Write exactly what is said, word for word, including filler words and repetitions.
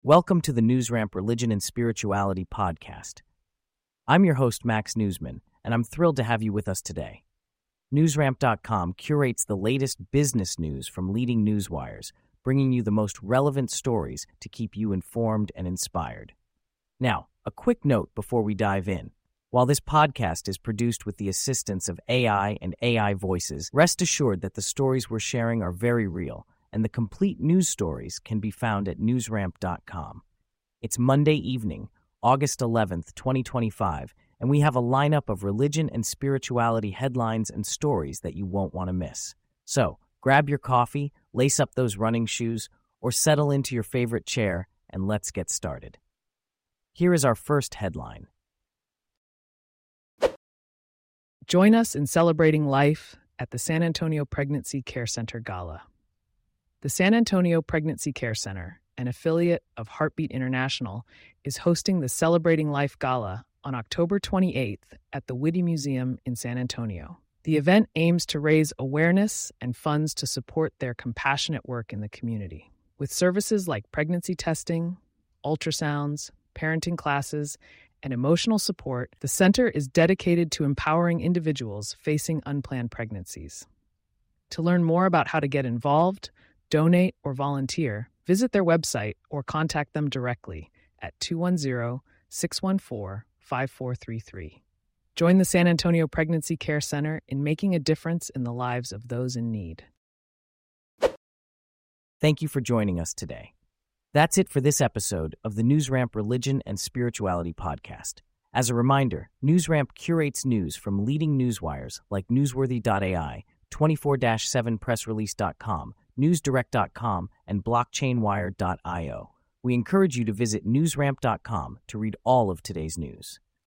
Welcome to the NewsRamp Religion and Spirituality podcast. I'm your host, Max Newsman, and I'm thrilled to have you with us today. NewsRamp dot com curates the latest business news from leading newswires, bringing you the most relevant stories to keep you informed and inspired. Now, a quick note before we dive in. While this podcast is produced with the assistance of A I and A I voices, rest assured that the stories we're sharing are very real, and the complete news stories can be found at NewsRamp dot com. It's Monday evening, August eleventh, twenty twenty-five, and we have a lineup of religion and spirituality headlines and stories that you won't want to miss. So, grab your coffee, lace up those running shoes, or settle into your favorite chair, and let's get started. Here is our first headline. Join us in celebrating life at the San Antonio Pregnancy Care Center Gala. The San Antonio Pregnancy Care Center, an affiliate of Heartbeat International, is hosting the Celebrating Life Gala on October twenty-eighth at the Witte Museum in San Antonio. The event aims to raise awareness and funds to support their compassionate work in the community. With services like pregnancy testing, ultrasounds, parenting classes, and emotional support, the center is dedicated to empowering individuals facing unplanned pregnancies. To learn more about how to get involved, donate, or volunteer, visit their website or contact them directly at two one zero, six one four, five four three three. Join the San Antonio Pregnancy Care Center in making a difference in the lives of those in need. Thank you for joining us today. That's it for this episode of the NewsRamp Religion and Spirituality podcast. As a reminder, NewsRamp curates news from leading newswires like Newsworthy dot A I, twenty-four seven press release dot com, newsdirect dot com, and blockchainwire dot io. We encourage you to visit NewsRamp dot com to read all of today's news.